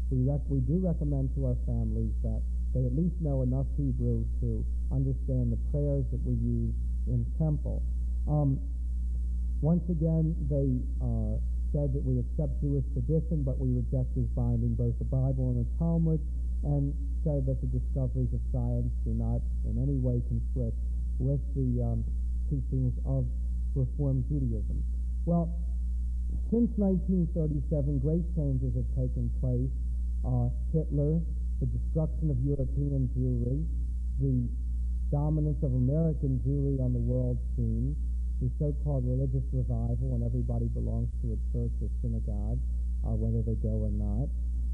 we do recommend to our families that they at least know enough Hebrew to understand the prayers that we use in temple. Once again, they said that we accept Jewish tradition, but we reject as binding both the Bible and the Talmud, and said that the discoveries of science do not in any way conflict with the teachings of Reformed Judaism. Well, since 1937, great changes have taken place. Hitler, the destruction of European Jewry, the dominance of American Jewry on the world scene, the so-called religious revival when everybody belongs to a church or synagogue, whether they go or not,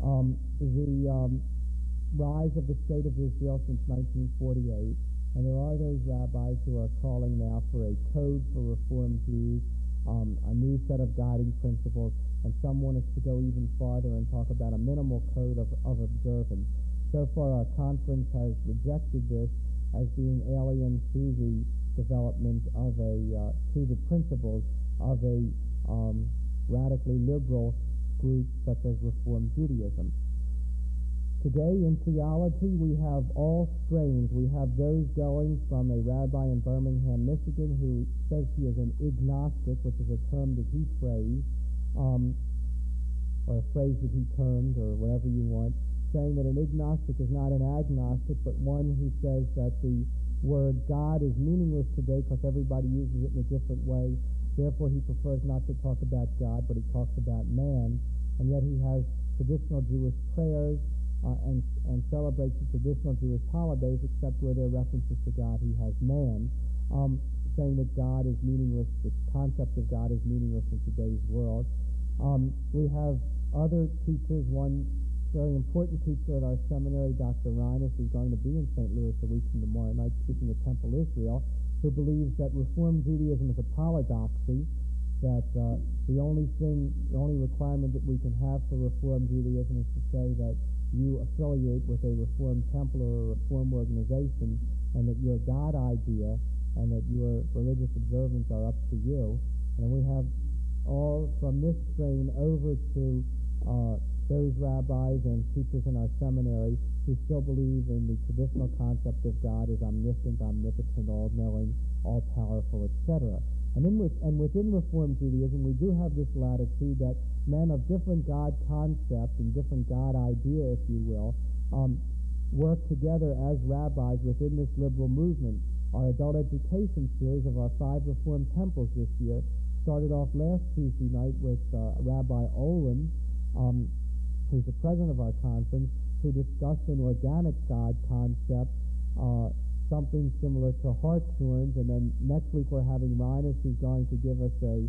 the rise of the State of Israel since 1948, and there are those rabbis who are calling now for a code for Reformed Jews, a new set of guiding principles, and some want us to go even farther and talk about a minimal code of observance. So far, our conference has rejected this as being alien to the development of to the principles of a radically liberal group such as Reformed Judaism. Today in theology, we have all strains. We have those going from a rabbi in Birmingham, Michigan, who says he is an ignostic, which is a term that he phrased, or a phrase that he termed, or whatever you want, saying that an ignostic is not an agnostic, but one who says that the word God is meaningless today because everybody uses it in a different way. Therefore, he prefers not to talk about God, but he talks about man. And yet he has traditional Jewish prayers and celebrates the traditional Jewish holidays, except where there are references to God, he has man, saying that God is meaningless, the concept of God is meaningless in today's world. We have other teachers, one very important teacher at our seminary, Dr. Reines, who's going to be in St. Louis a week from tomorrow night speaking at Temple Israel, who believes that Reformed Judaism is a polydoxy, that the only requirement that we can have for Reformed Judaism is to say that you affiliate with a Reformed temple or a Reformed organization, and that your God idea and that your religious observance are up to you. And we have all from this strain over to those rabbis and teachers in our seminary who still believe in the traditional concept of God as omniscient, omnipotent, all-knowing, all-powerful, etc. And within Reformed Judaism, we do have this latitude that men of different God concept and different God idea, if you will, work together as rabbis within this liberal movement. Our adult education series of our 5 Reformed temples this year started off last Tuesday night with Rabbi Olin, who's the president of our conference, who discussed an organic God concept, something similar to hartshorns, and then next week we're having Reines, who's going to give us a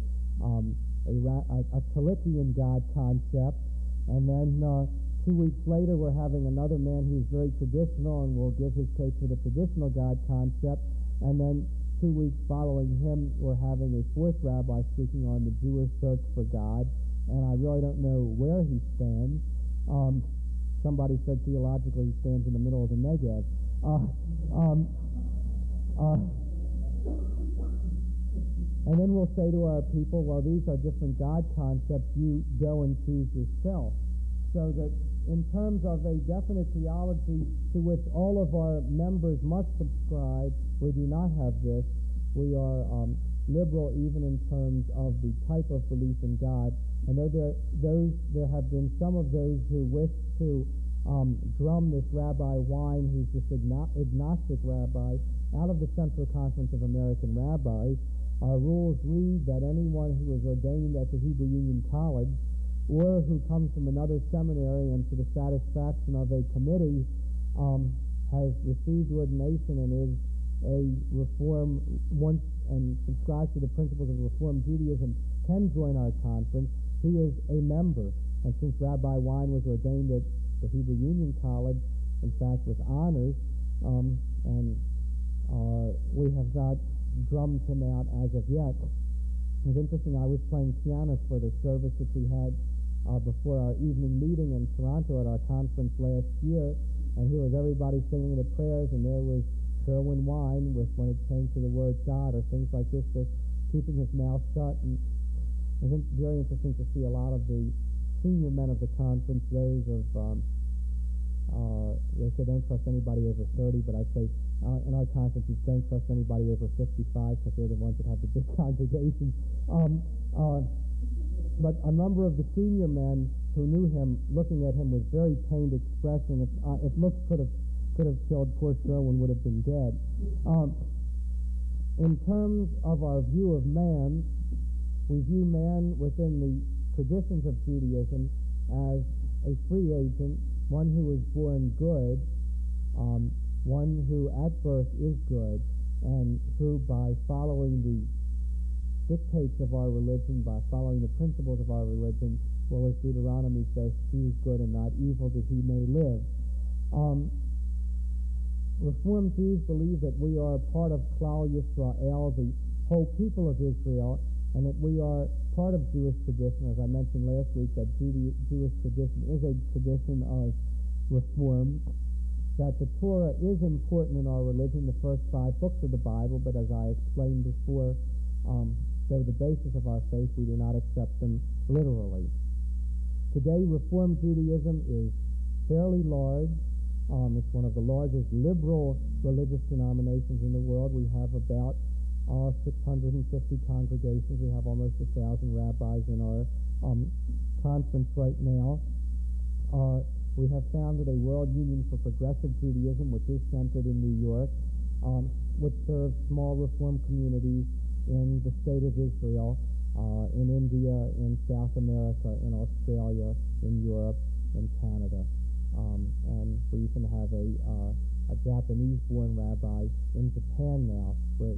Talikian God concept, and then 2 weeks later we're having another man who's very traditional and will give his take for the traditional God concept, and then 2 weeks following him we're having a 4th rabbi speaking on the Jewish search for God, and I really don't know where he stands. Somebody said theologically he stands in the middle of the Negev. And then we'll say to our people, well, these are different God concepts. You go and choose yourself. So that in terms of a definite theology to which all of our members must subscribe, we do not have this. We are liberal even in terms of the type of belief in God. And though there have been some of those who wish to drum this Rabbi Wein, who's this agnostic rabbi, out of the Central Conference of American Rabbis, our rules read that anyone who is ordained at the Hebrew Union College or who comes from another seminary and to the satisfaction of a committee has received ordination and is a Reform and subscribes to the principles of Reformed Judaism can join our conference. He is a member. And since Rabbi Wein was ordained at the Hebrew Union College, in fact with honors, and we have not drummed him out as of yet. It was interesting, I was playing piano for the service that we had before our evening meeting in Toronto at our conference last year, and here was everybody singing the prayers, and there was Sherwin Wein with when it came to the word God or things like this, just keeping his mouth shut. And it was very interesting to see a lot of the senior men of the conference, those of, they say don't trust anybody over 30, but I'd say in our conferences, don't trust anybody over 55 because they're the ones that have the big congregations. But a number of the senior men who knew him, looking at him with very pained expression, if looks could have killed, poor Sherwin would have been dead. In terms of our view of man, we view man within the traditions of Judaism as a free agent, one who is born good, one who at birth is good, and who by following the dictates of our religion, by following the principles of our religion, well, as Deuteronomy says, choose good and not evil that he may live. Reformed Jews believe that we are part of Klal Yisrael, the whole people of Israel, and that we are part of Jewish tradition. As I mentioned last week, that Jewish tradition is a tradition of reform, that the Torah is important in our religion, the first 5 books of the Bible, but as I explained before, they're the basis of our faith. We do not accept them literally. Today, Reformed Judaism is fairly large. It's one of the largest liberal religious denominations in the world. We have about 650 congregations. We have almost 1,000 rabbis in our conference right now. We have founded a World Union for Progressive Judaism, which is centered in New York, which serves small Reform communities in the state of Israel, in India, in South America, in Australia, in Europe, in Canada. And we even have a Japanese-born rabbi in Japan now with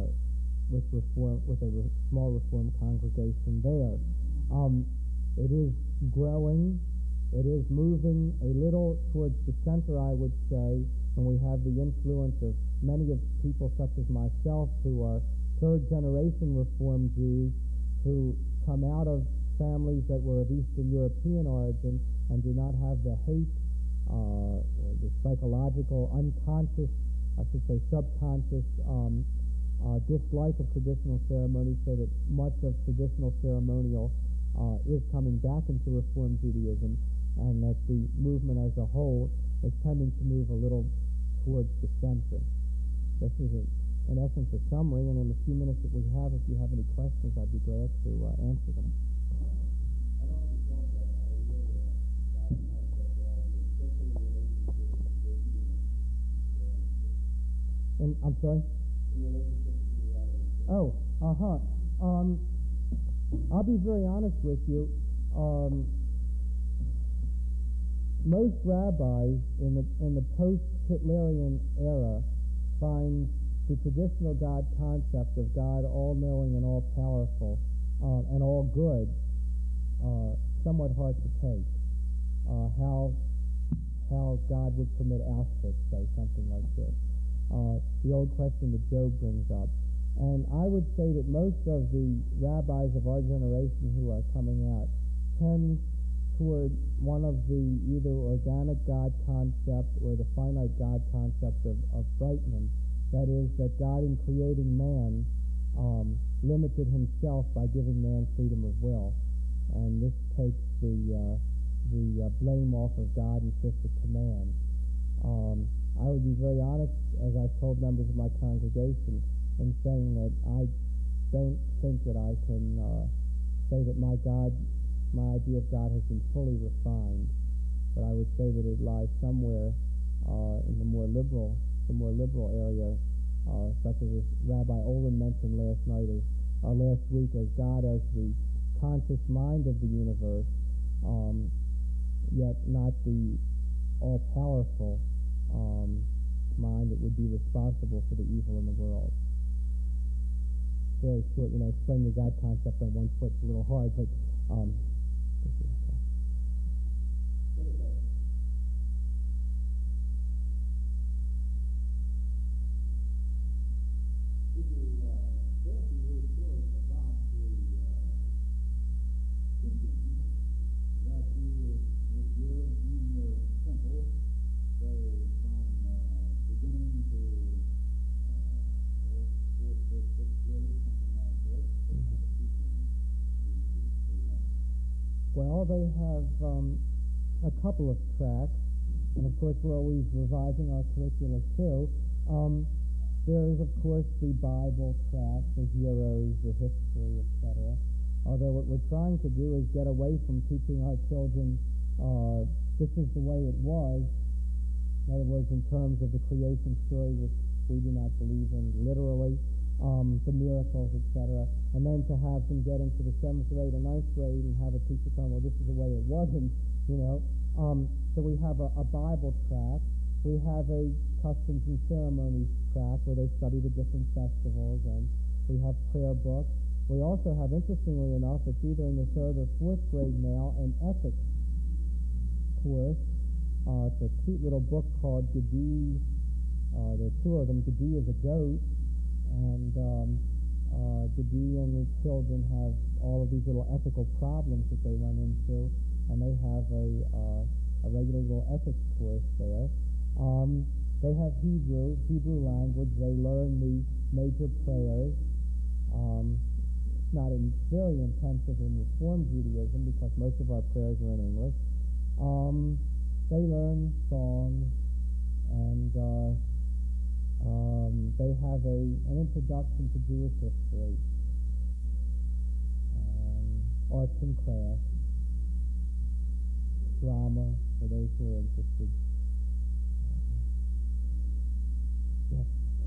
a small Reform congregation there. It is growing. It is moving a little towards the center, I would say, and we have the influence of many of people such as myself who are third-generation Reformed Jews who come out of families that were of Eastern European origin and do not have the hate or the psychological, unconscious, I should say subconscious dislike of traditional ceremonies, so that much of traditional ceremonial is coming back into Reform Judaism, and that the movement as a whole is tending to move a little towards the center. This is, in essence, a summary, and in the few minutes that we have, if you have any questions, I'd be glad to answer them. And I'm sorry? Oh, I'll be very honest with you. Most rabbis in the post-Hitlerian era find the traditional God concept of God all-knowing and all-powerful and all-good somewhat hard to take. How God would permit Auschwitz, say, something like this. The old question that Job brings up. And I would say that most of the rabbis of our generation who are coming out tend toward one of the either organic God concept or the finite God concept of Brightman. That is, that God in creating man limited himself by giving man freedom of will. And this takes the blame off of God and shifts it to man. I would be very honest, as I've told members of my congregation, in saying that I don't think that I can say that my idea of God has been fully refined, but I would say that it lies somewhere in the more liberal area, such as Rabbi Olin mentioned last week, as God as the conscious mind of the universe, yet not the all-powerful mind that would be responsible for the evil in the world. Very short, explaining the God concept on one foot is a little hard, but Well, they have a couple of tracks, and of course we're always revising our curricula too. There is, of course, the Bible track, the heroes, the history, etc. Although what we're trying to do is get away from teaching our children this is the way it was. In other words, in terms of the creation story, which we do not believe in literally, the miracles, etc. And then to have them get into the 7th grade or 9th grade and have a teacher tell them, well, this is the way it wasn't, you know. So we have a Bible track. We have a customs and ceremonies track where they study the different festivals, and we have prayer books. We also have, interestingly enough, it's either in the 3rd or 4th grade now, an ethics course. It's a cute little book called Gedi. There are two of them. Gedi is a goat, and Gedi and the children have all of these little ethical problems that they run into, and they have a regular little ethics course there. They have Hebrew language. They learn the major prayers. It's not very intensive in Reform Judaism because most of our prayers are in English. They learn songs, and they have an introduction to Jewish history, arts and crafts, drama for those who are interested. Yes.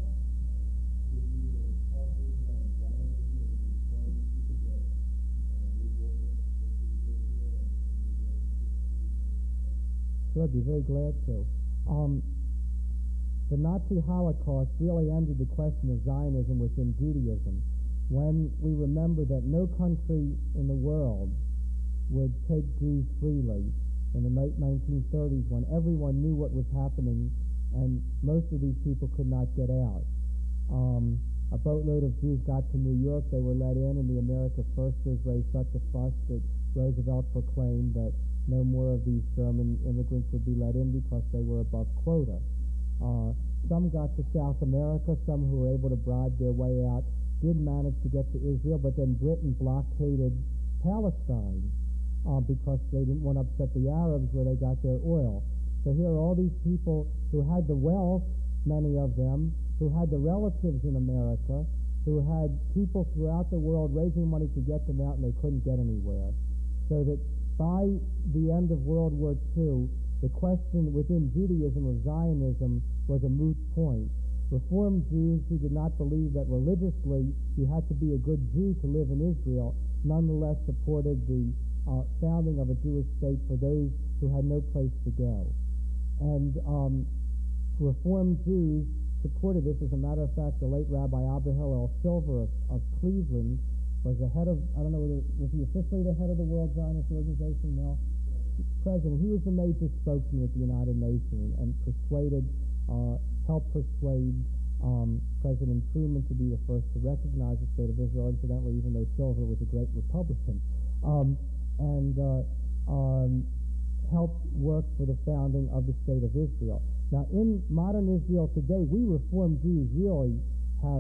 Sure, I'd be very glad to. The Nazi Holocaust really ended the question of Zionism within Judaism when we remember that no country in the world would take Jews freely in the late 1930s when everyone knew what was happening and most of these people could not get out. A boatload of Jews got to New York. They were let in, and the America Firsters raised such a fuss that Roosevelt proclaimed that no more of these German immigrants would be let in because they were above quota. Some got to South America. Some who were able to bribe their way out did manage to get to Israel, but then Britain blockaded Palestine because they didn't want to upset the Arabs where they got their oil. So here are all these people who had the wealth, many of them, who had the relatives in America, who had people throughout the world raising money to get them out, and they couldn't get anywhere. So that by the end of World War II, the question within Judaism of Zionism was a moot point. Reformed Jews who did not believe that religiously you had to be a good Jew to live in Israel nonetheless supported the founding of a Jewish state for those who had no place to go. And Reformed Jews supported this. As a matter of fact, the late Rabbi Abba Hillel Silver of Cleveland was the head of, I don't know whether, was he officially the head of the World Zionist Organization? No. President. He was the major spokesman at the United Nations and helped persuade President Truman to be the first to recognize the State of Israel, incidentally, even though Silver was a great Republican, and helped work for the founding of the State of Israel. Now, in modern Israel today, we Reformed Jews really have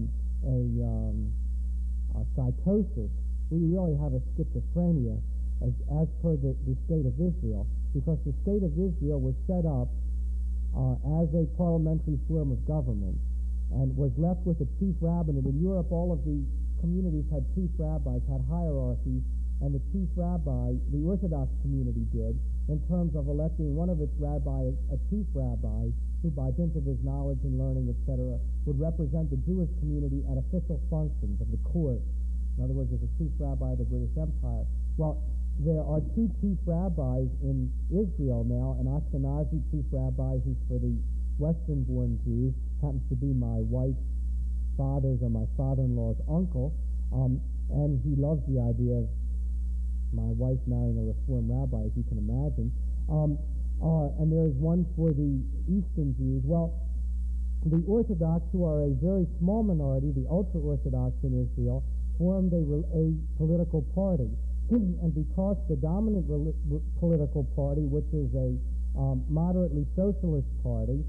a psychosis. We really have a schizophrenia as per the State of Israel, because the State of Israel was set up as a parliamentary form of government and was left with a chief rabbinate. In Europe, all of the communities had chief rabbis, had hierarchies, and the chief rabbi, the Orthodox community did, in terms of electing one of its rabbis, a chief rabbi, who by dint of his knowledge and learning, etc., would represent the Jewish community at official functions of the court. In other words, as a chief rabbi of the British Empire. Well, there are two chief rabbis in Israel now, an Ashkenazi chief rabbi who's for the Western-born Jews, happens to be my wife's father's or my father-in-law's uncle, and he loves the idea of my wife marrying a Reform rabbi, as you can imagine. And there is one for the Eastern Jews. Well, the Orthodox, who are a very small minority, the ultra-Orthodox in Israel, formed a political party. And because the dominant political party, which is a moderately socialist party,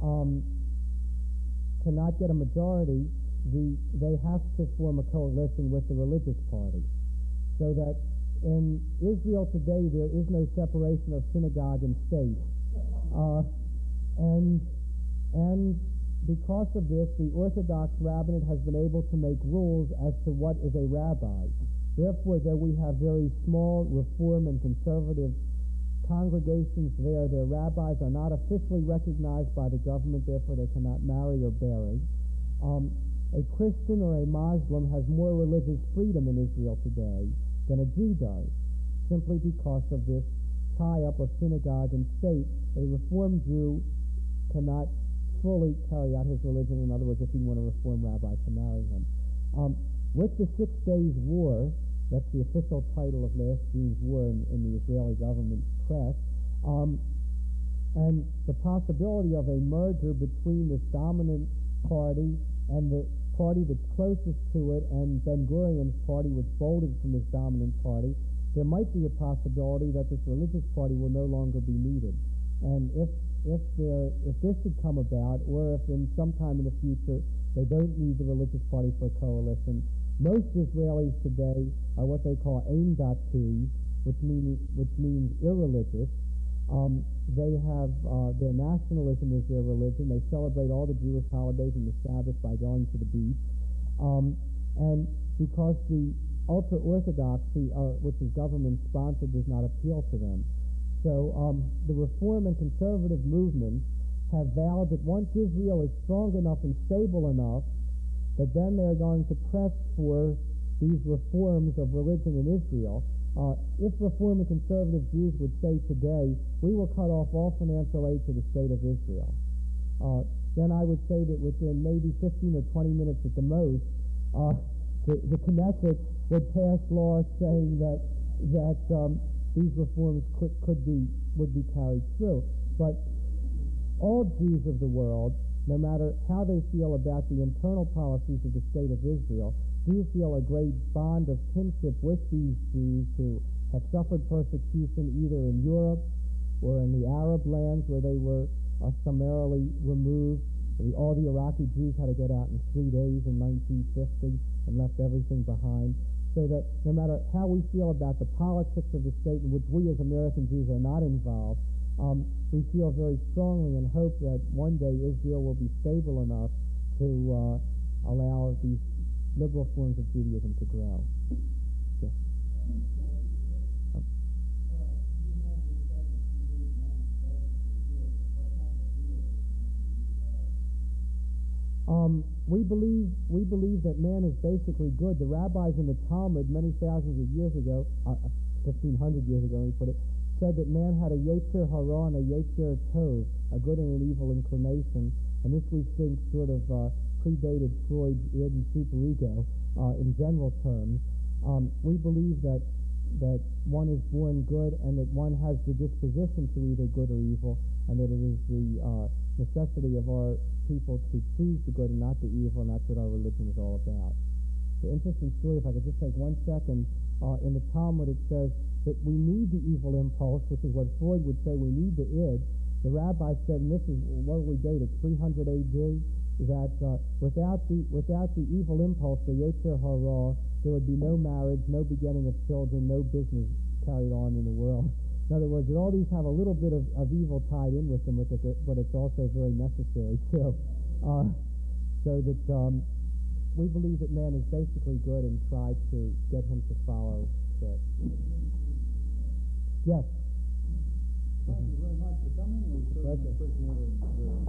cannot get a majority, they have to form a coalition with the religious party. So that in Israel today, there is no separation of synagogue and state. And because of this, the Orthodox rabbinate has been able to make rules as to what is a rabbi. Therefore, though we have very small Reform and conservative congregations there, their rabbis are not officially recognized by the government, therefore they cannot marry or bury. A Christian or a Muslim has more religious freedom in Israel today than a Jew does, simply because of this tie-up of synagogue and state. A Reformed Jew cannot fully carry out his religion. In other words, if you want a Reformed rabbi to marry him. With the 6 Days War, that's the official title of last June's war in the Israeli government press, and the possibility of a merger between this dominant party and the party that's closest to it and Ben-Gurion's party, which folded from this dominant party, there might be a possibility that this religious party will no longer be needed. And if this should come about, or if in some time in the future they don't need the religious party for a coalition, most Israelis today are what they call Ein Dati, which means irreligious. They have their nationalism is their religion. They celebrate all the Jewish holidays and the Sabbath by going to the beach. And because the ultra-Orthodoxy, which is government-sponsored, does not appeal to them. So the Reform and conservative movements have vowed that once Israel is strong enough and stable enough, that then they're going to press for these reforms of religion in Israel. If Reform and conservative Jews would say today, we will cut off all financial aid to the state of Israel, then I would say that within maybe 15 or 20 minutes at the most, the Knesset would pass laws saying that these reforms would be carried through. But all Jews of the world, no matter how they feel about the internal policies of the state of Israel, do feel a great bond of kinship with these Jews who have suffered persecution either in Europe or in the Arab lands where they were summarily removed. All the Iraqi Jews had to get out in 3 days in 1950 and left everything behind. So that no matter how we feel about the politics of the state in which we as American Jews are not involved, we feel very strongly and hope that one day Israel will be stable enough to allow these liberal forms of Judaism to grow. Yeah. We believe that man is basically good. The rabbis in the Talmud many thousands of years ago, 1,500 years ago, we put it, said that man had a Yetzer Hara and a Yetzer Tov, a good and an evil inclination, and this we think sort of predated Freud's id and superego in general terms. We believe that one is born good and that one has the disposition to either good or evil, and that it is the necessity of our people to choose the good and not the evil, and that's what our religion is all about. The interesting story, if I could just take 1 second, in the Talmud it says that we need the evil impulse, which is what Freud would say we need the id. The rabbi said, and this is what we dated, 300 AD, that without the evil impulse, the Yetzer Hara, there would be no marriage, no begetting of children, no business carried on in the world. In other words, that all these have a little bit of evil tied in with them, but it's also very necessary too. So that we believe that man is basically good and try to get him to follow that. Yes. Thank you very much for coming. We certainly appreciate it.